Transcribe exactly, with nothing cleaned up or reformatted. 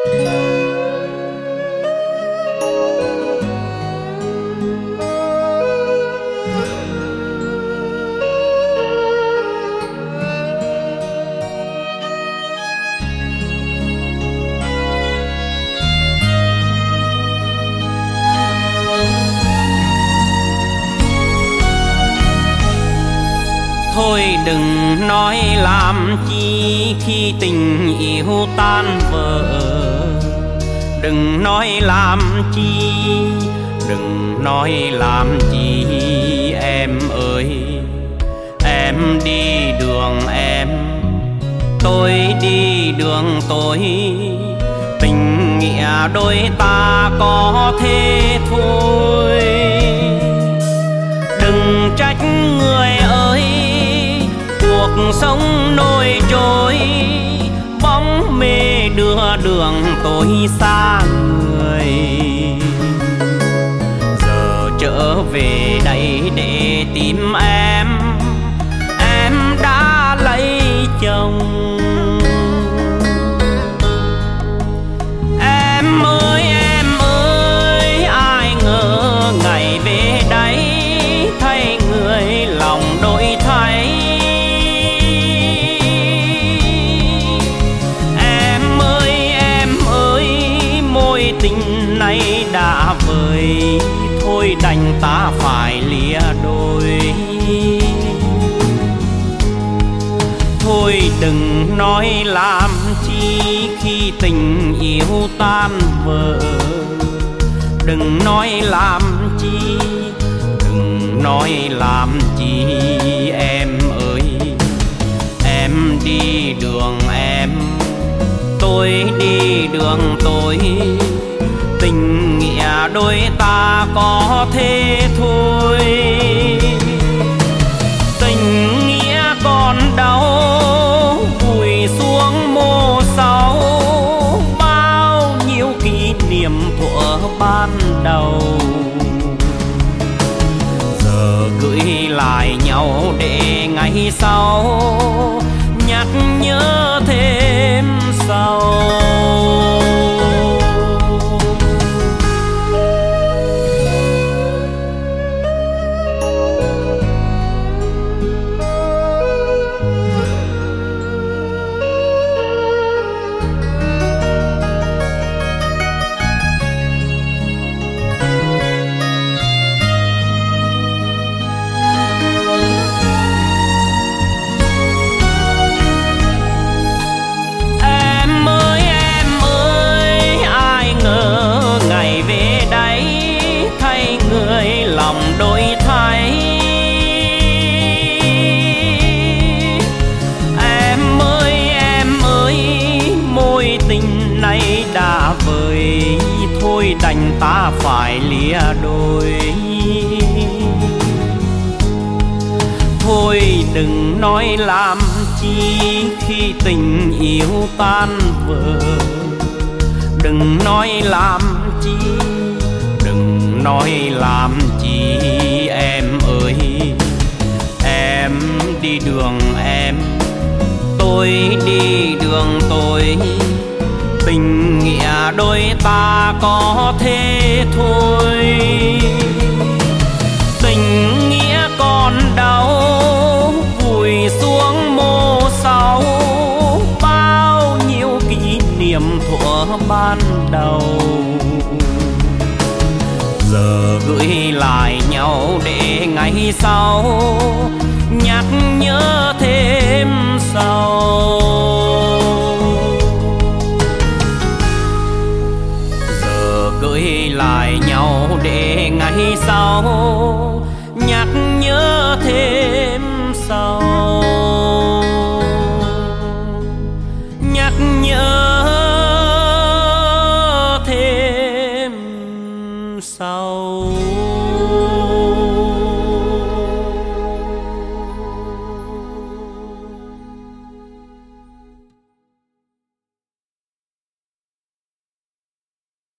Thôi đừng nói làm chi khi tình yêu tan vỡ. Đừng nói làm chi, đừng nói làm chi em ơi. Em đi đường em, tôi đi đường tôi. Tình nghĩa đôi ta có thế thôi. Đừng trách người ơi, cuộc sống nổi trôi. Bóng mê đưa đường tôi xa người. Giờ trở về đây để tìm em, em đã lấy chồng. Em ơi em ơi, ai ngờ ngày về đây thay người lòng đổi thay. Tình này đã vời, thôi đành ta phải lìa đôi. Thôi đừng nói làm chi khi tình yêu tan vỡ. Đừng nói làm chi, đừng nói làm chi em ơi. Em đi đường em, tôi đi đường tôi. Tình nghĩa đôi ta có thế thôi. Tình nghĩa còn đau vùi xuống mồ sau. Bao nhiêu kỷ niệm thuở ban đầu giờ gửi lại nhau để ngày sau nhắc nhớ thêm sau. Lòng đổi thay. Em ơi em ơi, mối tình này đã vời, thôi đành ta phải lìa đôi. Thôi đừng nói làm chi khi tình yêu tan vỡ. Đừng nói làm chi, đừng nói làm chi em ơi. Em đi đường em, tôi đi đường tôi. Tình nghĩa đôi ta có thế thôi. Tình nghĩa còn đau vùi xuống mồ sau. Bao nhiêu kỷ niệm thuở ban đầu giờ gửi lại nhau để ngày sau nhắc nhớ